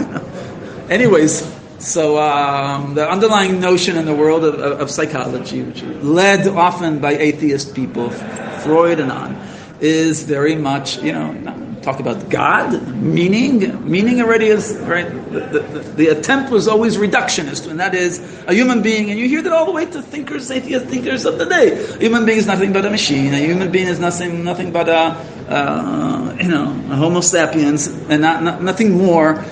Anyways, so the underlying notion in the world of psychology, which is led often by atheist people, Freud and on, is very much, talk about God, meaning already is, right, the attempt was always reductionist, and that is a human being, and you hear that all the way to atheist thinkers of the day. A human being is nothing but a machine, a human being is nothing but a homo sapiens, and nothing more.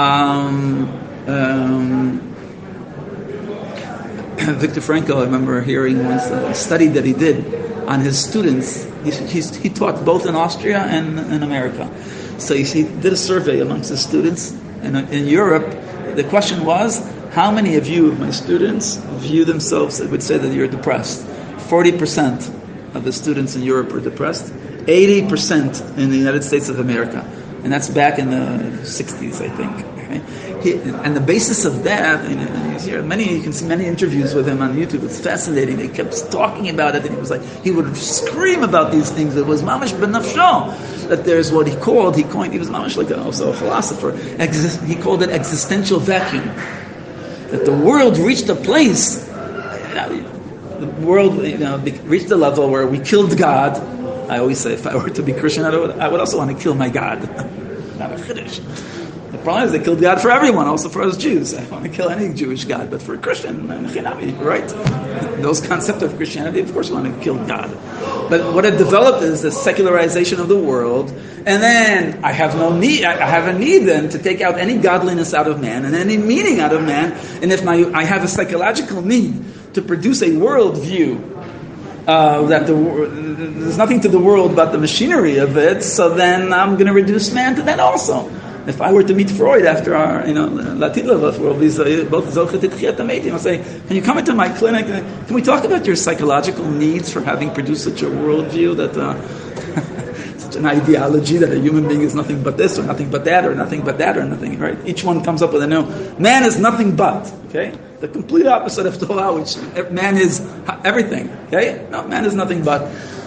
Viktor Frankl, I remember hearing once a study that he did on his students. He taught both in Austria and in America. So he did a survey amongst his students. And in Europe, the question was, how many of you, my students, view themselves, would say that you're depressed? 40% of the students in Europe were depressed. 80% in the United States of America. And that's back in the 60s, I think. Okay? And the basis of that, and he's here, you can see many interviews with him on YouTube. It's fascinating. He kept talking about it, and he would scream about these things. It was mamash benafsho, that there's what he coined, he was mamash like also a philosopher. He called it existential vacuum. That the world reached a place, the world reached a level where we killed God. I always say, if I were to be Christian, I would also want to kill my God. Not a chiddush. The problem is they killed God for everyone, also for us Jews. I want to kill any Jewish God, but for a Christian, right? Those concepts of Christianity, of course, we want to kill God. But what it developed is the secularization of the world, and then I have a need then to take out any godliness out of man and any meaning out of man, and if I have a psychological need to produce a worldview that there's nothing to the world but the machinery of it, so then I'm going to reduce man to that also. If I were to meet Freud after our, Latila world, both Zochet Tchiat Ametim, I'll say, can you come into my clinic? Can we talk about your psychological needs for having produced such a worldview that, such an ideology that a human being is nothing but this or nothing but that or nothing but that or nothing, right? Each one comes up with a no. Man is nothing but, okay? The complete opposite of Torah, which man is everything, okay? No, man is nothing but.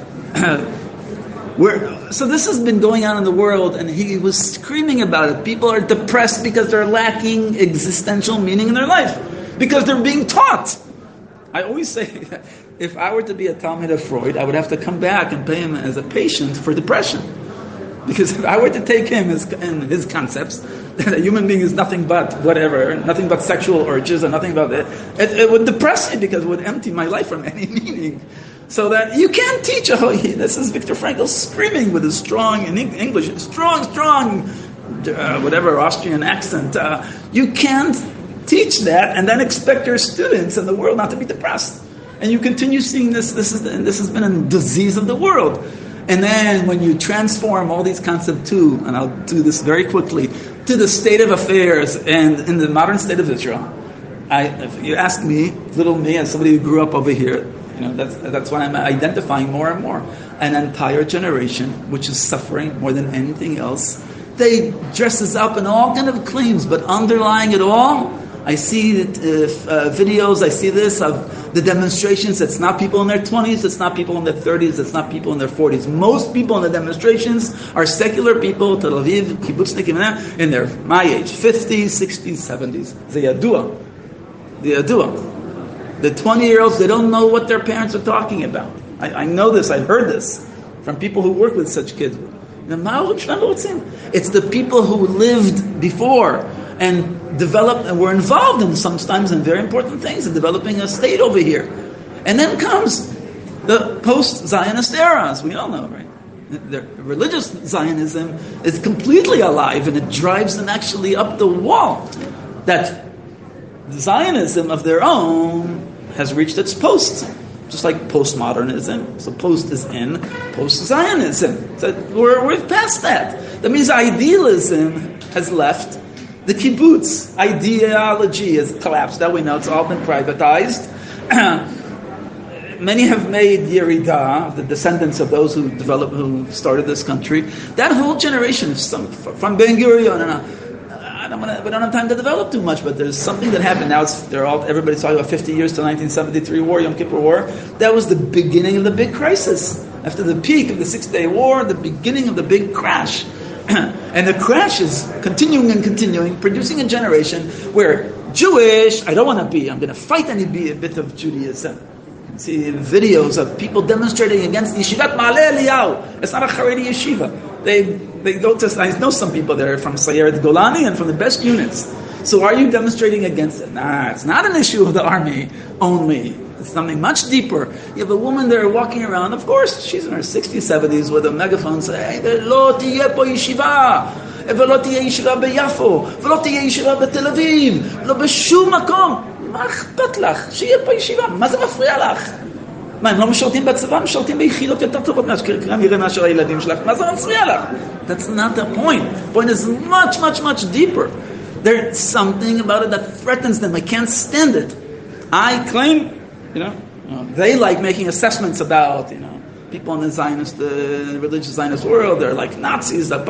So this has been going on in the world, and he was screaming about it. People are depressed because they're lacking existential meaning in their life, because they're being taught. I always say that if I were to be a Talmud of Freud, I would have to come back and pay him as a patient for depression. Because if I were to take him and his concepts, that a human being is nothing but whatever, nothing but sexual urges, or nothing but it would depress me because it would empty my life from any meaning. So that you can't teach this is Viktor Frankl screaming with his strong, in English, strong, whatever Austrian accent. You can't teach that and then expect your students and the world not to be depressed. And you continue seeing this. This has been a disease of the world. And then when you transform all these concepts and I'll do this very quickly, to the state of affairs and in the modern state of Israel, if you ask me, little me, as somebody who grew up over here, that's what I'm identifying more and more. An entire generation which is suffering more than anything else. They dresses up in all kind of claims, but underlying it all, I see videos, I see this of the demonstrations. It's not people in their 20s, it's not people in their 30s, it's not people in their 40s. Most people in the demonstrations are secular people, Tel Aviv, kibbutznikim, in their my age, 50s, 60s, 70s. The Yadua. The 20-year-olds, they don't know what their parents are talking about. I know this, I've heard this from people who work with such kids. It's the people who lived before and developed and were involved in sometimes in very important things in developing a state over here. And then comes the post-Zionist era, as we all know, right? The religious Zionism is completely alive and it drives them actually up the wall. That Zionism of their own has reached its post, just like postmodernism. So post is in, post-Zionism. So we're past that. That means idealism has left. The kibbutz ideology has collapsed. That we know, it's all been privatized. Many have made Yerida, the descendants of those who started this country. That whole generation, from Ben Gurion, we don't have time to develop too much, but there's something that happened. Now everybody's talking about 50 years to 1973 war, Yom Kippur War. That was the beginning of the big crisis. After the peak of the 6-Day War, the beginning of the big crash. And the crash is continuing, producing a generation where Jewish, I don't want to be, I'm going to fight any bit of Judaism. You can see videos of people demonstrating against Yeshivat Ma'aleh Eliyahu. It's not a Haredi yeshiva. They go to, I know some people there from Sayeret Golani and from the best units. So are you demonstrating against it? Nah, it's not an issue of the army only. It's something much deeper. You have a woman there walking around, of course, she's in her 60s, 70s with a megaphone saying, "Lo tiyeh po yeshiva, v'lo tiyeh yeshiva b'Yafo, v'lo tiyeh yeshiva b'Tel Aviv, lo b'shum makom." מה אכפת לך? שיהיה פה ישיבה, מה זה מפריע לך? מה, הם לא משרתים בצבא, משרתים ביחידות יותר טובות מאשר הילדים שלך, מה זה מפריע לך? That's not the point. The point is much, much, much deeper. There's something about it that threatens them. I can't stand it. I claim, they like making assessments about, people in the Zionist, the religious Zionist world, they're like Nazis, So,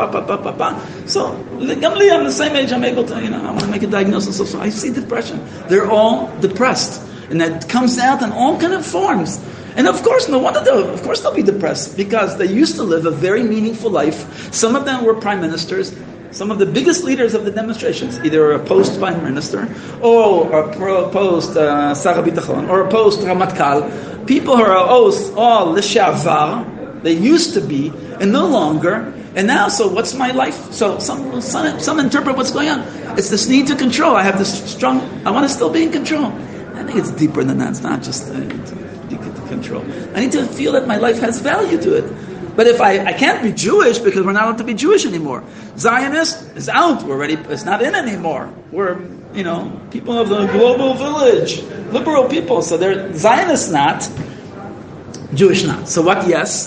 Gamli, I'm the same age, I'm able to, I want to make a diagnosis. So I see depression. They're all depressed. And that comes out in all kind of forms. And of course, no wonder they'll be depressed, because they used to live a very meaningful life. Some of them were prime ministers. Some of the biggest leaders of the demonstrations, either a post-prime minister, or a post-Sar HaBitachon, or a post-Ramatkal. People who are all l'shavar, they used to be, and no longer. And now, so what's my life? So some interpret what's going on. It's this need to control. I have this strong, I want to still be in control. I think it's deeper than that. It's not just to control. I need to feel that my life has value to it. But if I can't be Jewish, because we're not allowed to be Jewish anymore. Zionist is out. It's not in anymore. We're, people of the global village, liberal people. So they're Zionists not, Jewish not. So what? Yes.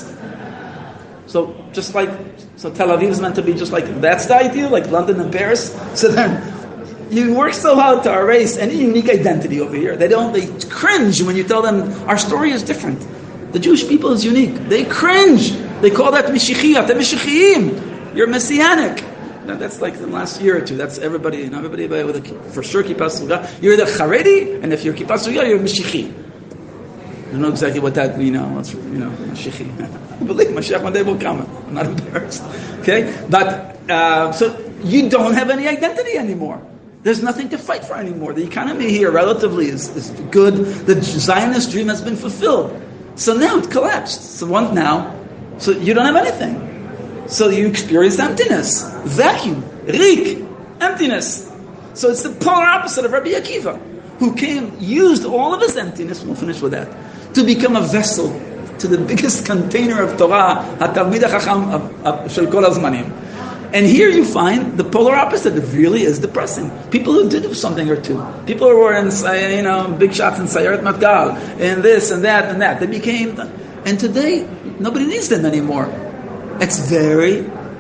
So Tel Aviv is meant to be just like, that's the ideal, like London and Paris. So then you work so hard to erase any unique identity over here. They cringe when you tell them our story is different. The Jewish people is unique. They cringe. They call that Mishichiyah. They're Mishichiyim. You're Messianic. Now, that's like the last year or two. That's everybody with for sure Kippah Sruga. You're the Haredi, and if you're Kippah Sruga, you're Mishichi. I don't know exactly what that means. Mishichi. I believe Mashiach one day will come. I'm not embarrassed. Okay? But, so you don't have any identity anymore. There's nothing to fight for anymore. The economy here relatively is good. The Zionist dream has been fulfilled. So now it collapsed. So you don't have anything. So you experience emptiness, vacuum, reek, emptiness. So it's the polar opposite of Rabbi Akiva, who used all of his emptiness, we'll finish with that, to become a vessel to the biggest container of Torah, HaTalmid HaChacham Shel Kol HaZmanim. And here you find the polar opposite. It really is depressing. People who did something or two. People who were in, big shots in Sayeret Matkal, and this and that and that. They became, and today, nobody needs them anymore. It's very,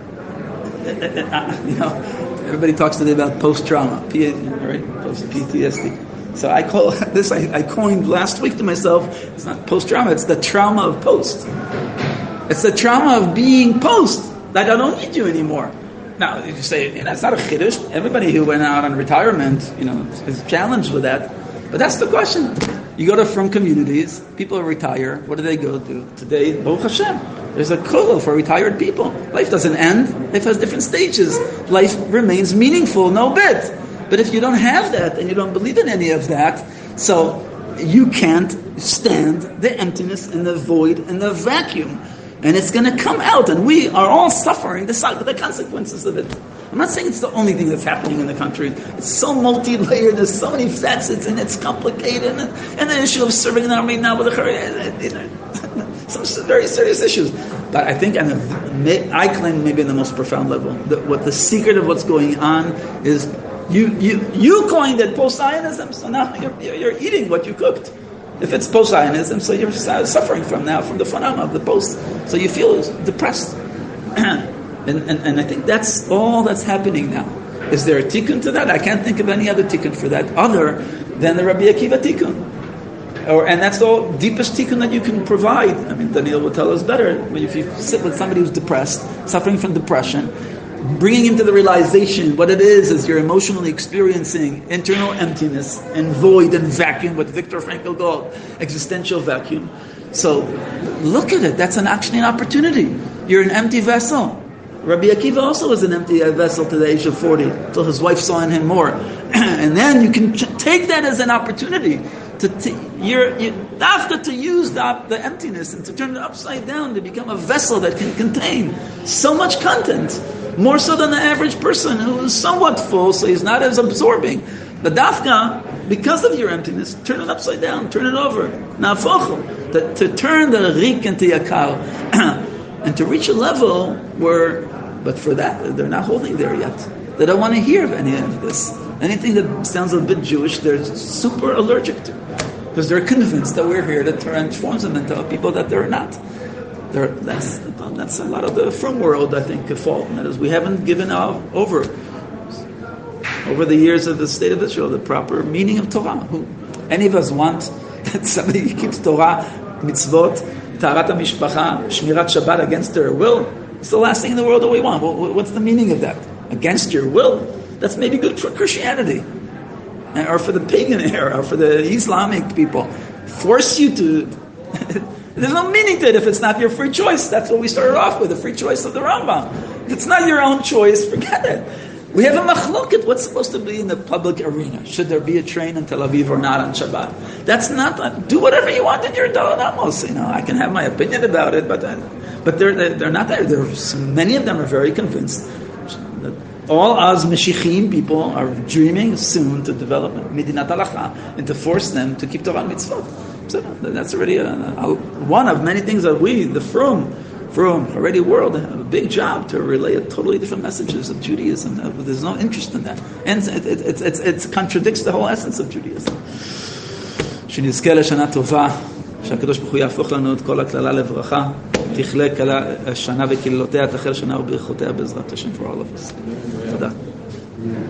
everybody talks today about post-trauma, right? Post-PTSD. So I call this, I coined last week to myself, it's not post-trauma, it's the trauma of post. It's the trauma of being post. That I don't need you anymore. Now, you say, that's not a chiddush. Everybody who went out on retirement, is challenged with that. But that's the question. You go to from communities, people retire. What do they go to? Today, Baruch Hashem, there's a kollel for retired people. Life doesn't end. Life has different stages. Life remains meaningful, no bit. But if you don't have that, and you don't believe in any of that, so you can't stand the emptiness and the void and the vacuum. And it's going to come out, and we are all suffering the consequences of it. I'm not saying it's the only thing that's happening in the country. It's so multi-layered, there's so many facets, and it's complicated. And the issue of serving in the army now with some very serious issues. But I think, I claim maybe on the most profound level, that what the secret of what's going on is you coined it post-Zionism, so now you're eating what you cooked. If it's post-Zionism, so you're suffering from the phenomena of the post. So you feel depressed. and I think that's all that's happening now. Is there a tikkun to that? I can't think of any other tikkun for that other than the Rabbi Akiva tikkun. And that's the deepest tikkun that you can provide. I mean, Daniel will tell us better. If you sit with somebody who's depressed, suffering from depression, bringing him to the realization what it is you're emotionally experiencing internal emptiness and void and vacuum, what Viktor Frankl called existential vacuum. So look at it. That's actually an opportunity. You're an empty vessel. Rabbi Akiva also was an empty vessel to the age of 40, until his wife saw in him more. And then you can take that as an opportunity to use the emptiness and to turn it upside down to become a vessel that can contain so much content. More so than the average person who is somewhat full, so he's not as absorbing. But dafka, because of your emptiness, turn it upside down, turn it over. Na'afochu, to turn the rik into yakar, and to reach a level where, but for that, they're not holding there yet. They don't want to hear of any of this. Anything that sounds a bit Jewish, they're super allergic to. Because they're convinced that we're here to transform them into people that they're not. That's a lot of the frum world, I think, fault. That is, we haven't given over the years of the state of Israel the proper meaning of Torah. Any of us want that somebody keeps Torah, mitzvot, Taharat HaMishpacha, Shmirat Shabbat against their will. It's the last thing in the world that we want. What's the meaning of that? Against your will? That's maybe good for Christianity. Or for the pagan era, or for the Islamic people. Force you to... There's no meaning to it if it's not your free choice. That's what we started off with, the free choice of the Rambam. If it's not your own choice, forget it. We have a machloket. What's supposed to be in the public arena? Should there be a train in Tel Aviv or not on Shabbat? That's not... do whatever you want in your Dalai. I can have my opinion about it, but they're not there. Many of them are very convinced. All Az Meshichim people are dreaming soon to develop Medinat Halacha and to force them to keep Torah and Mitzvot. So that's already one of many things that we, the Frum, already world, have a big job to relay a totally different messages of Judaism. There's no interest in that. And it contradicts the whole essence of Judaism. שנזכה לשנה טובה, שהקדוש ברוך הוא יהפוך לנו את כל הכללה לברכה, תכלה השנה וקללותיה, תחל שנה וברכותיה בעזרת השם for all of us. תודה.